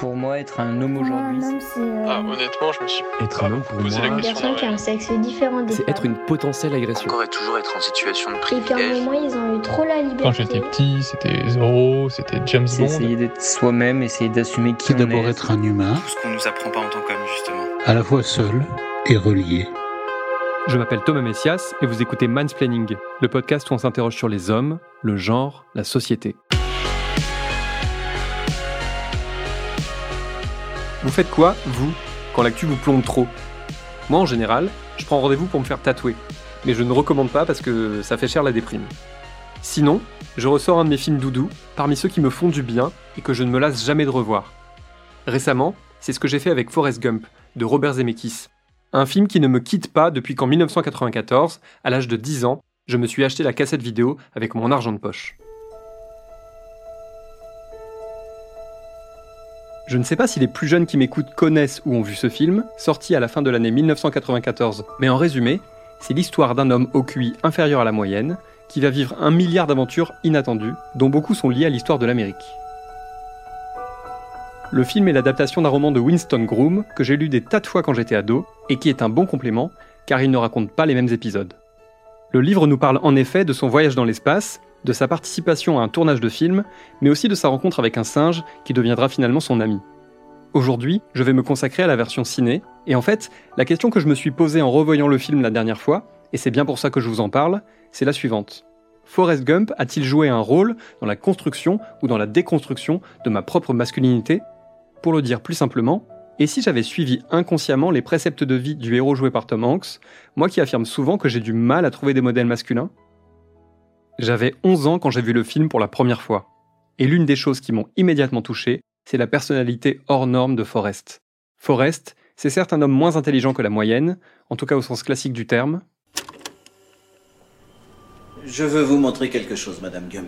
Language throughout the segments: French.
pour moi, être un homme aujourd'hui, Un homme, c'est Honnêtement, je me suis Être un homme, pour posé moi, la une question. personne qui a un sexe différent des c'est être une potentielle agression. Encore et toujours être en situation de Et qu'à un privilège. moment, ils ont eu trop la liberté. Quand j'étais petit, c'était Zorro, c'était James c'est Bond. essayer d'être soi-même, essayer d'assumer qui C'est on d'abord est. être un humain, Tout ce qu'on nous apprend pas en tant qu'homme, justement. à la fois seul et relié. Je m'appelle Thomas Messias et vous écoutez Mansplaining, le podcast où on s'interroge sur les hommes, le genre, la société. Vous faites quoi, vous, quand l'actu vous plombe trop ? Moi, en général, je prends rendez-vous pour me faire tatouer. Mais je ne recommande pas parce que ça fait cher la déprime. Sinon, je ressors un de mes films doudou, parmi ceux qui me font du bien et que je ne me lasse jamais de revoir. Récemment, c'est ce que j'ai fait avec Forrest Gump, de Robert Zemeckis. Un film qui ne me quitte pas depuis qu'en 1994, à l'âge de 10 ans, je me suis acheté la cassette vidéo avec mon argent de poche. Je ne sais pas si les plus jeunes qui m'écoutent connaissent ou ont vu ce film, sorti à la fin de l'année 1994, mais en résumé, c'est l'histoire d'un homme au QI inférieur à la moyenne, qui va vivre 1 milliard d'aventures inattendues, dont beaucoup sont liées à l'histoire de l'Amérique. Le film est l'adaptation d'un roman de Winston Groom, que j'ai lu des tas de fois quand j'étais ado, et qui est un bon complément, car il ne raconte pas les mêmes épisodes. Le livre nous parle en effet de son voyage dans l'espace, de sa participation à un tournage de film, mais aussi de sa rencontre avec un singe qui deviendra finalement son ami. Aujourd'hui, je vais me consacrer à la version ciné, et en fait, la question que je me suis posée en revoyant le film la dernière fois, et c'est bien pour ça que je vous en parle, c'est la suivante. Forrest Gump a-t-il joué un rôle dans la construction ou dans la déconstruction de ma propre masculinité ? Pour le dire plus simplement, et si j'avais suivi inconsciemment les préceptes de vie du héros joué par Tom Hanks, moi qui affirme souvent que j'ai du mal à trouver des modèles masculins ? J'avais 11 ans quand j'ai vu le film pour la première fois. Et l'une des choses qui m'ont immédiatement touché, c'est la personnalité hors norme de Forrest. Forrest, c'est certes un homme moins intelligent que la moyenne, en tout cas au sens classique du terme. Je veux vous montrer quelque chose, Madame Gump.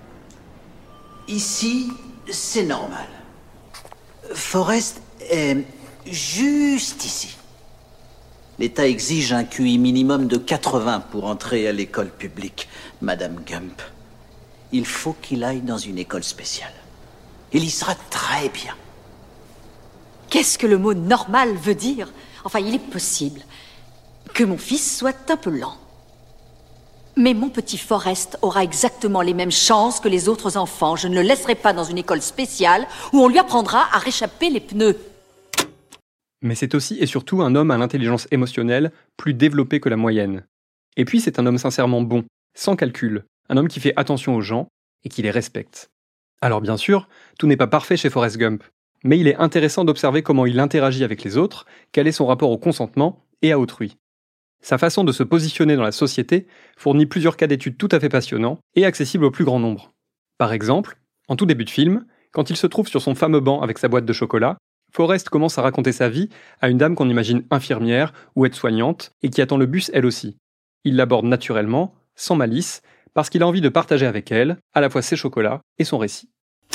Ici, c'est normal. Forrest est juste ici. L'État exige un QI minimum de 80 pour entrer à l'école publique, Madame Gump. Il faut qu'il aille dans une école spéciale. Il y sera très bien. Qu'est-ce que le mot normal veut dire ? Enfin, il est possible que mon fils soit un peu lent. Mais mon petit Forrest aura exactement les mêmes chances que les autres enfants. Je ne le laisserai pas dans une école spéciale où on lui apprendra à réchapper les pneus. Mais c'est aussi et surtout un homme à l'intelligence émotionnelle plus développée que la moyenne. Et puis c'est un homme sincèrement bon, sans calcul, un homme qui fait attention aux gens et qui les respecte. Alors bien sûr, tout n'est pas parfait chez Forrest Gump, mais il est intéressant d'observer comment il interagit avec les autres, quel est son rapport au consentement et à autrui. Sa façon de se positionner dans la société fournit plusieurs cas d'études tout à fait passionnants et accessibles au plus grand nombre. Par exemple, en tout début de film, quand il se trouve sur son fameux banc avec sa boîte de chocolat, Forrest commence à raconter sa vie à une dame qu'on imagine infirmière ou aide-soignante et qui attend le bus elle aussi. Il l'aborde naturellement, sans malice, parce qu'il a envie de partager avec elle à la fois ses chocolats et son récit.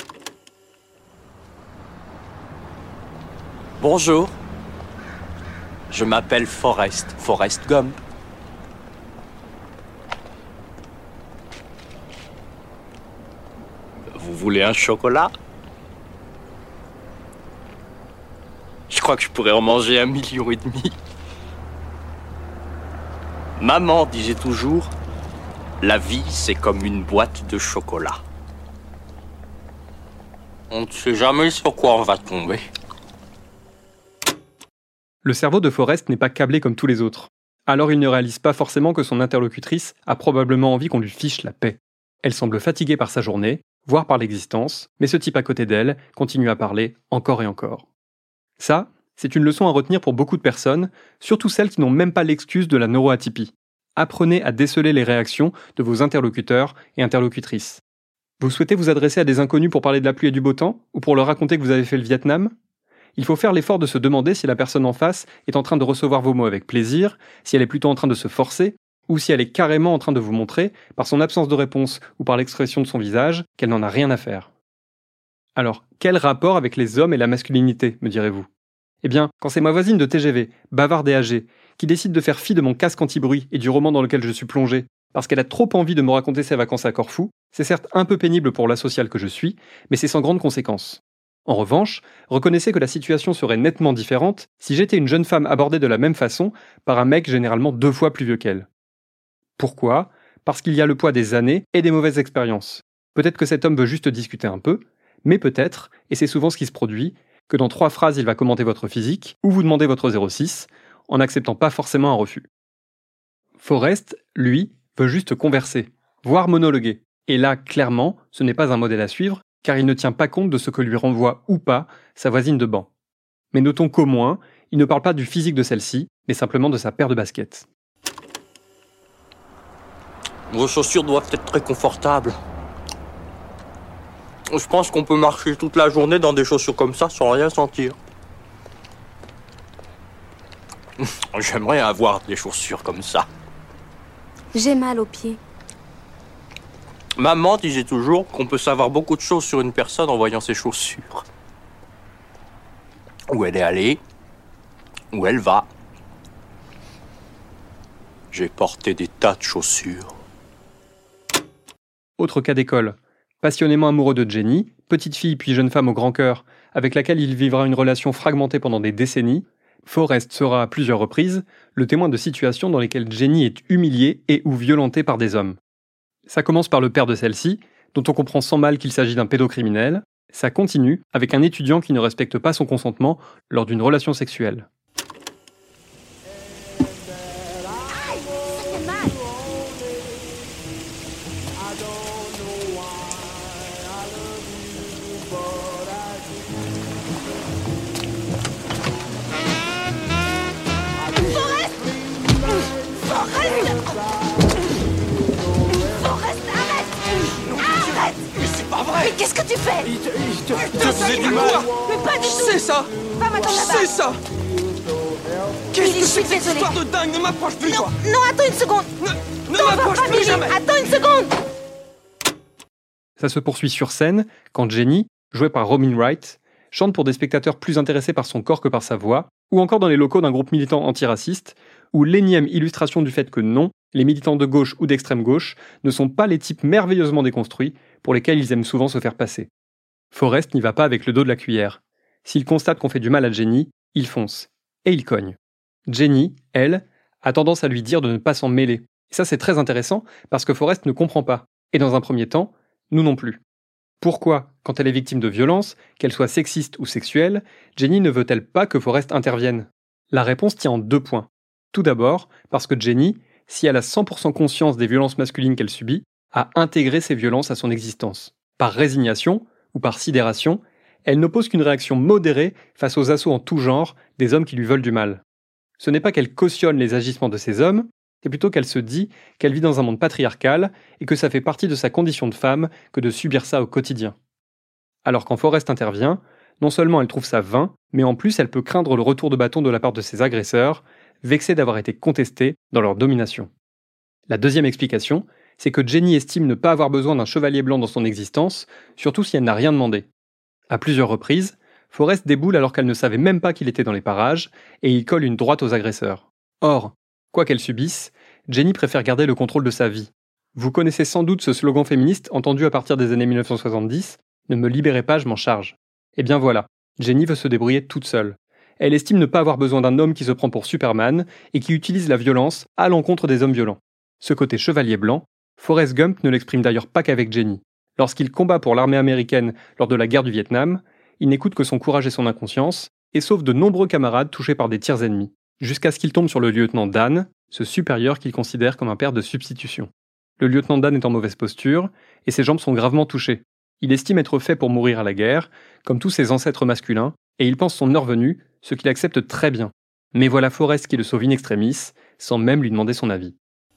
Bonjour, je m'appelle Forrest Gump. Vous voulez un chocolat ? Je crois que je pourrais en manger 1,5 million. Maman disait toujours, la vie c'est comme une boîte de chocolat. On ne sait jamais sur quoi on va tomber. Le cerveau de Forrest n'est pas câblé comme tous les autres. Alors il ne réalise pas forcément que son interlocutrice a probablement envie qu'on lui fiche la paix. Elle semble fatiguée par sa journée, voire par l'existence, mais ce type à côté d'elle continue à parler encore et encore. Ça, c'est une leçon à retenir pour beaucoup de personnes, surtout celles qui n'ont même pas l'excuse de la neuroatypie. Apprenez à déceler les réactions de vos interlocuteurs et interlocutrices. Vous souhaitez vous adresser à des inconnus pour parler de la pluie et du beau temps, ou pour leur raconter que vous avez fait le Vietnam ? Il faut faire l'effort de se demander si la personne en face est en train de recevoir vos mots avec plaisir, si elle est plutôt en train de se forcer, ou si elle est carrément en train de vous montrer, par son absence de réponse ou par l'expression de son visage, qu'elle n'en a rien à faire. Alors, quel rapport avec les hommes et la masculinité, me direz-vous ? Eh bien, quand c'est ma voisine de TGV, bavarde et âgée, qui décide de faire fi de mon casque anti-bruit et du roman dans lequel je suis plongé, parce qu'elle a trop envie de me raconter ses vacances à Corfou, c'est certes un peu pénible pour l'asocial que je suis, mais c'est sans grande conséquence. En revanche, reconnaissez que la situation serait nettement différente si j'étais une jeune femme abordée de la même façon par un mec généralement 2 fois plus vieux qu'elle. Pourquoi ? Parce qu'il y a le poids des années et des mauvaises expériences. Peut-être que cet homme veut juste discuter un peu, mais peut-être, et c'est souvent ce qui se produit, que dans 3 phrases il va commenter votre physique ou vous demander votre 06, en n'acceptant pas forcément un refus. Forrest, lui, veut juste converser, voire monologuer. Et là, clairement, ce n'est pas un modèle à suivre, car il ne tient pas compte de ce que lui renvoie ou pas sa voisine de banc. Mais notons qu'au moins, il ne parle pas du physique de celle-ci, mais simplement de sa paire de baskets. Vos chaussures doivent être très confortables. Je pense qu'on peut marcher toute la journée dans des chaussures comme ça sans rien sentir. J'aimerais avoir des chaussures comme ça. J'ai mal aux pieds. Maman disait toujours qu'on peut savoir beaucoup de choses sur une personne en voyant ses chaussures. Où elle est allée, où elle va. J'ai porté des tas de chaussures. Autre cas d'école. Passionnément amoureux de Jenny, petite fille puis jeune femme au grand cœur, avec laquelle il vivra une relation fragmentée pendant des décennies, Forrest sera à plusieurs reprises le témoin de situations dans lesquelles Jenny est humiliée et ou violentée par des hommes. Ça commence par le père de celle-ci, dont on comprend sans mal qu'il s'agit d'un pédocriminel. Ça continue avec un étudiant qui ne respecte pas son consentement lors d'une relation sexuelle. Mais qu'est-ce que tu fais? Il te faisait du mal. Mais pas du tout. C'est ça. Va maintenant là-bas. C'est ça. Qu'est-ce que c'est que cette histoire de dingue? Ne m'approche plus, toi. Non, attends une seconde. Ne m'approche plus jamais. Attends une seconde. Ça se poursuit sur scène quand Jenny, jouée par Robin Wright, chante pour des spectateurs plus intéressés par son corps que par sa voix, ou encore dans les locaux d'un groupe militant antiraciste, où l'énième illustration du fait que non, les militants de gauche ou d'extrême gauche ne sont pas les types merveilleusement déconstruits pour lesquels ils aiment souvent se faire passer. Forrest n'y va pas avec le dos de la cuillère. S'il constate qu'on fait du mal à Jenny, il fonce. Et il cogne. Jenny, elle, a tendance à lui dire de ne pas s'en mêler. Et ça c'est très intéressant parce que Forrest ne comprend pas. Et dans un premier temps, nous non plus. Pourquoi, quand elle est victime de violences, qu'elle soit sexiste ou sexuelle, Jenny ne veut-elle pas que Forrest intervienne? La réponse tient en 2 points. Tout d'abord, parce que Jenny, si elle a 100% conscience des violences masculines qu'elle subit, a intégré ces violences à son existence. Par résignation, ou par sidération, elle n'oppose qu'une réaction modérée face aux assauts en tout genre des hommes qui lui veulent du mal. Ce n'est pas qu'elle cautionne les agissements de ces hommes, c'est plutôt qu'elle se dit qu'elle vit dans un monde patriarcal et que ça fait partie de sa condition de femme que de subir ça au quotidien. Alors quand Forrest intervient, non seulement elle trouve ça vain, mais en plus elle peut craindre le retour de bâton de la part de ses agresseurs, vexés d'avoir été contestés dans leur domination. La deuxième explication, c'est que Jenny estime ne pas avoir besoin d'un chevalier blanc dans son existence, surtout si elle n'a rien demandé. À plusieurs reprises, Forrest déboule alors qu'elle ne savait même pas qu'il était dans les parages, et il colle une droite aux agresseurs. Or, quoi qu'elle subisse, Jenny préfère garder le contrôle de sa vie. Vous connaissez sans doute ce slogan féministe entendu à partir des années 1970, « Ne me libérez pas, je m'en charge ». Eh bien voilà, Jenny veut se débrouiller toute seule. Elle estime ne pas avoir besoin d'un homme qui se prend pour Superman et qui utilise la violence à l'encontre des hommes violents. Ce côté chevalier blanc, Forrest Gump ne l'exprime d'ailleurs pas qu'avec Jenny. Lorsqu'il combat pour l'armée américaine lors de la guerre du Vietnam, il n'écoute que son courage et son inconscience, et sauve de nombreux camarades touchés par des tirs ennemis, jusqu'à ce qu'il tombe sur le lieutenant Dan, ce supérieur qu'il considère comme un père de substitution. Le lieutenant Dan est en mauvaise posture, et ses jambes sont gravement touchées. Il estime être fait pour mourir à la guerre, comme tous ses ancêtres masculins, et il pense son heure venue, ce qu'il accepte très bien. Mais voilà Forrest qui le sauve in extremis, sans même lui demander son avis.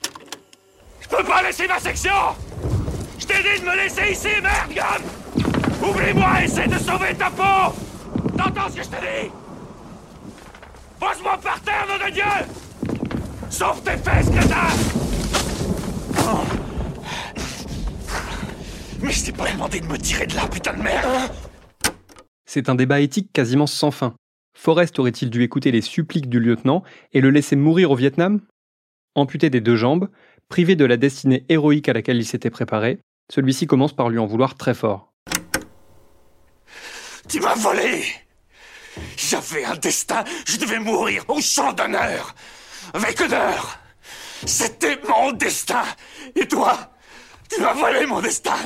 Je peux pas laisser ma section! Je t'ai dit de me laisser ici, merde, Gum! Oublie-moi et essaie de sauver ta peau! T'entends ce que je te dis? Pose-moi par terre, nom de Dieu! Sauve tes fesses, crétin! Oh. Mais je t'ai pas demandé de me tirer de là, putain de merde! C'est un débat éthique quasiment sans fin. Forrest aurait-il dû écouter les suppliques du lieutenant et le laisser mourir au Vietnam? Amputé des 2 jambes, privé de la destinée héroïque à laquelle il s'était préparé, celui-ci commence par lui en vouloir très fort. Tu m'as volé. J'avais un destin, je devais mourir au champ d'honneur, avec honneur. C'était mon destin. Et toi, tu m'as volé mon destin.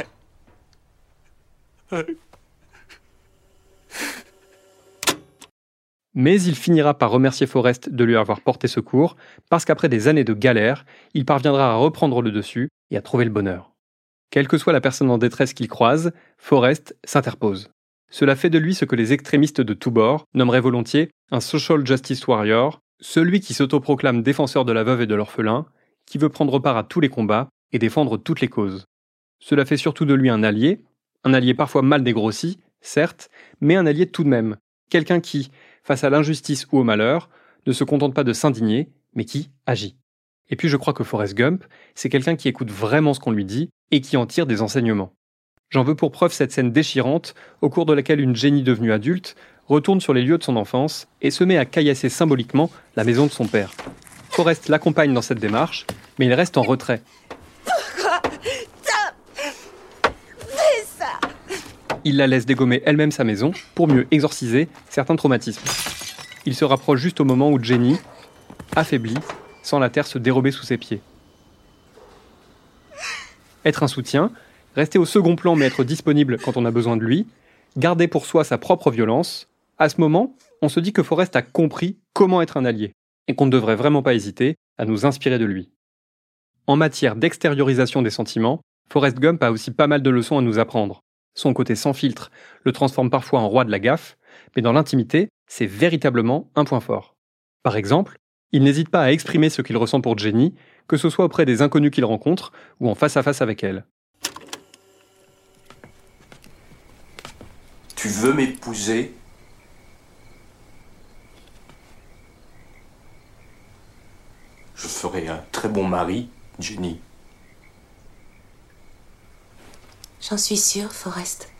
Mais il finira par remercier Forrest de lui avoir porté secours, parce qu'après des années de galère, il parviendra à reprendre le dessus et à trouver le bonheur. Quelle que soit la personne en détresse qu'il croise, Forrest s'interpose. Cela fait de lui ce que les extrémistes de tous bords nommeraient volontiers un social justice warrior, celui qui s'autoproclame défenseur de la veuve et de l'orphelin, qui veut prendre part à tous les combats et défendre toutes les causes. Cela fait surtout de lui un allié parfois mal dégrossi, certes, mais un allié tout de même, quelqu'un qui, face à l'injustice ou au malheur, ne se contente pas de s'indigner, mais qui agit. Et puis je crois que Forrest Gump, c'est quelqu'un qui écoute vraiment ce qu'on lui dit et qui en tire des enseignements. J'en veux pour preuve cette scène déchirante, au cours de laquelle une Jenny devenue adulte retourne sur les lieux de son enfance et se met à caillasser symboliquement la maison de son père. Forrest l'accompagne dans cette démarche, mais il reste en retrait. Pourquoi t'as fait ça? Il la laisse dégommer elle-même sa maison pour mieux exorciser certains traumatismes. Il se rapproche juste au moment où Jenny, affaiblie, sent la terre se dérober sous ses pieds. Être un soutien, rester au second plan mais être disponible quand on a besoin de lui, garder pour soi sa propre violence, à ce moment, on se dit que Forrest a compris comment être un allié et qu'on ne devrait vraiment pas hésiter à nous inspirer de lui. En matière d'extériorisation des sentiments, Forrest Gump a aussi pas mal de leçons à nous apprendre. Son côté sans filtre le transforme parfois en roi de la gaffe, mais dans l'intimité, c'est véritablement un point fort. Par exemple, il n'hésite pas à exprimer ce qu'il ressent pour Jenny, que ce soit auprès des inconnus qu'il rencontre ou en face à face avec elle. Tu veux m'épouser? Je ferai un très bon mari, Jenny. J'en suis sûre, Forrest.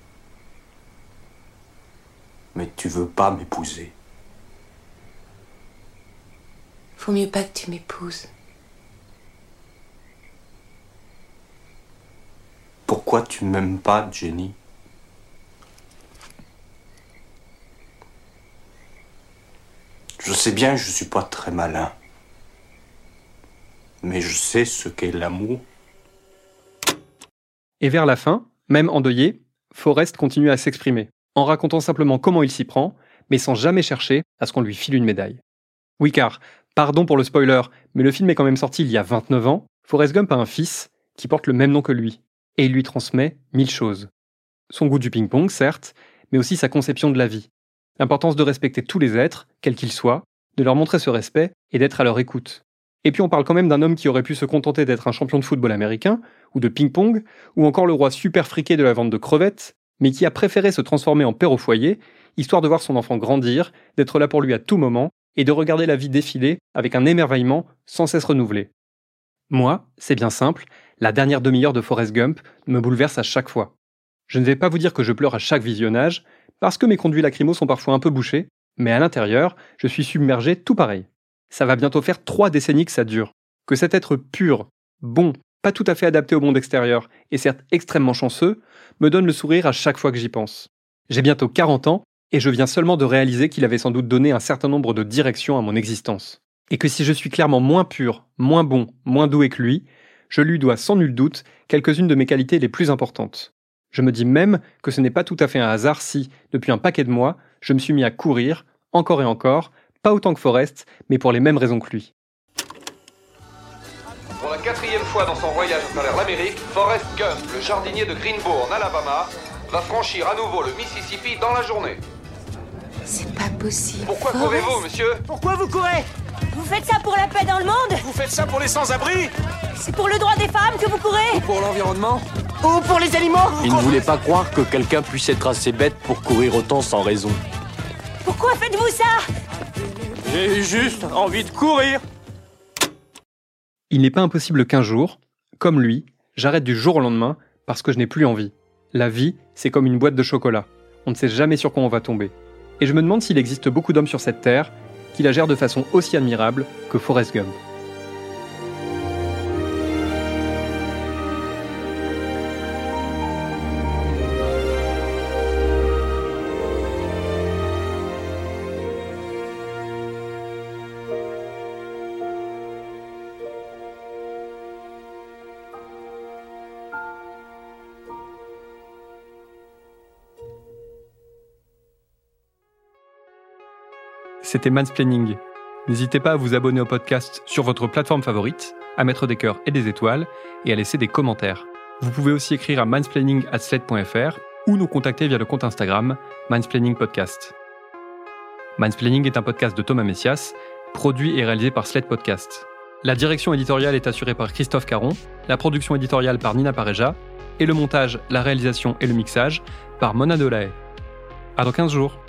Mais tu veux pas m'épouser. Faut mieux pas que tu m'épouses. Pourquoi tu m'aimes pas, Jenny? Je sais bien que je suis pas très malin. Mais je sais ce qu'est l'amour. Et vers la fin, même endeuillé, Forrest continue à s'exprimer, en racontant simplement comment il s'y prend, mais sans jamais chercher à ce qu'on lui file une médaille. Oui car, pardon pour le spoiler, mais le film est quand même sorti il y a 29 ans, Forrest Gump a un fils qui porte le même nom que lui, et il lui transmet 1000 choses. Son goût du ping-pong, certes, mais aussi sa conception de la vie. L'importance de respecter tous les êtres, quels qu'ils soient, de leur montrer ce respect et d'être à leur écoute. Et puis on parle quand même d'un homme qui aurait pu se contenter d'être un champion de football américain, ou de ping-pong, ou encore le roi super friqué de la vente de crevettes, mais qui a préféré se transformer en père au foyer, histoire de voir son enfant grandir, d'être là pour lui à tout moment, et de regarder la vie défiler avec un émerveillement sans cesse renouvelé. Moi, c'est bien simple, la dernière demi-heure de Forrest Gump me bouleverse à chaque fois. Je ne vais pas vous dire que je pleure à chaque visionnage, parce que mes conduits lacrymaux sont parfois un peu bouchés, mais à l'intérieur, je suis submergé tout pareil. Ça va bientôt faire 3 décennies que ça dure. Que cet être pur, bon, pas tout à fait adapté au monde extérieur, et certes extrêmement chanceux, me donne le sourire à chaque fois que j'y pense. J'ai bientôt 40 ans, et je viens seulement de réaliser qu'il avait sans doute donné un certain nombre de directions à mon existence. Et que si je suis clairement moins pur, moins bon, moins doué que lui, je lui dois sans nul doute quelques-unes de mes qualités les plus importantes. Je me dis même que ce n'est pas tout à fait un hasard si, depuis un paquet de mois, je me suis mis à courir, encore et encore, pas autant que Forrest, mais pour les mêmes raisons que lui. Pour la 4e fois dans son voyage à travers l'Amérique, Forrest Gump, le jardinier de Greenbow en Alabama, va franchir à nouveau le Mississippi dans la journée. C'est pas possible. Pourquoi Forrest, courez-vous, monsieur? Pourquoi vous courez? Vous faites ça pour la paix dans le monde? Vous faites ça pour les sans-abri? C'est pour le droit des femmes que vous courez? Pour l'environnement? Ou pour les animaux? Il ne voulait pas croire que quelqu'un puisse être assez bête pour courir autant sans raison. Pourquoi faites-vous ça? J'ai juste envie de courir. Il n'est pas impossible qu'un jour, comme lui, j'arrête du jour au lendemain parce que je n'ai plus envie. La vie, c'est comme une boîte de chocolat. On ne sait jamais sur quoi on va tomber. Et je me demande s'il existe beaucoup d'hommes sur cette terre qui la gèrent de façon aussi admirable que Forrest Gump. C'était Mansplaining. N'hésitez pas à vous abonner au podcast sur votre plateforme favorite, à mettre des cœurs et des étoiles, et à laisser des commentaires. Vous pouvez aussi écrire à mansplaining@slate.fr ou nous contacter via le compte Instagram Mansplaining Podcast. Mansplaining est un podcast de Thomas Messias, produit et réalisé par Slate Podcast. La direction éditoriale est assurée par Christophe Caron, la production éditoriale par Nina Pareja, et le montage, la réalisation et le mixage par Mona Delahaye. À dans 15 jours.